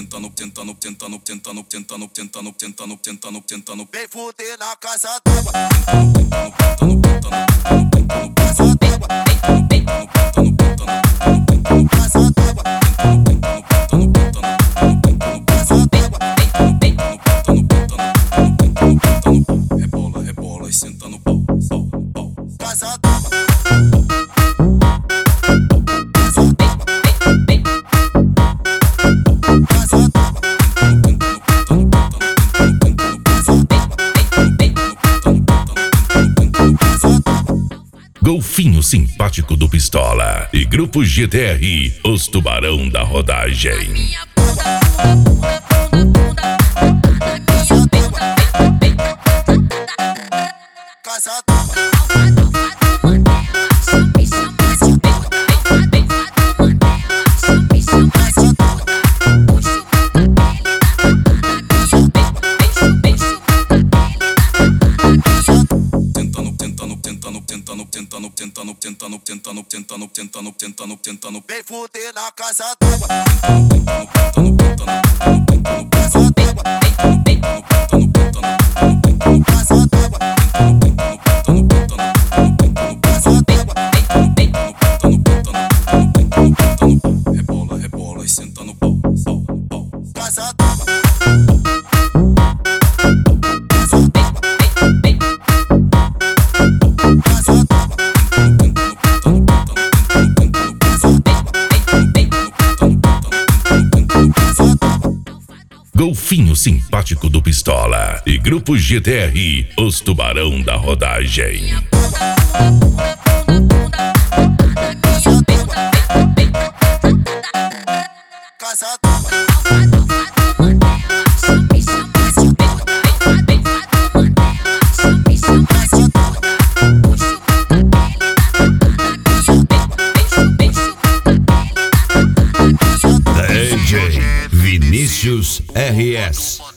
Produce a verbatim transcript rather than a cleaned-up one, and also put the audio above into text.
tentando, tentando, tentando, tentando, tentando, tentando, tentando, tentando, tentando. Vem fuder na casa d'água. Tentando, tentando, tentando, tentando, Casa d'água. tentando, tentando, Casa d'água. tentando, tentando, Casa d'água. rebola, rebola e senta no pau, pau, pau. Casa d'água. Casa d'água. Golfinho simpático do Pistola e Grupo G T R, os tubarão da rodagem. Casa d'água. Tentando, tentando, tentando, tentando, tentando, tentando, tentando, tentando, tentando, tentando, tentando, tentando. Vem fuder na casa d'água. Tentando, tentando, tentando, Casa d'água. Casa d'água. Casa d'água. rebola, rebola e senta no pau, pau, pau. Casa d'água. Casa d'água. Golfinho simpático do Pistola e Grupo G T R, os tubarão da rodagem. Casa d'água. D J Vinícius R S.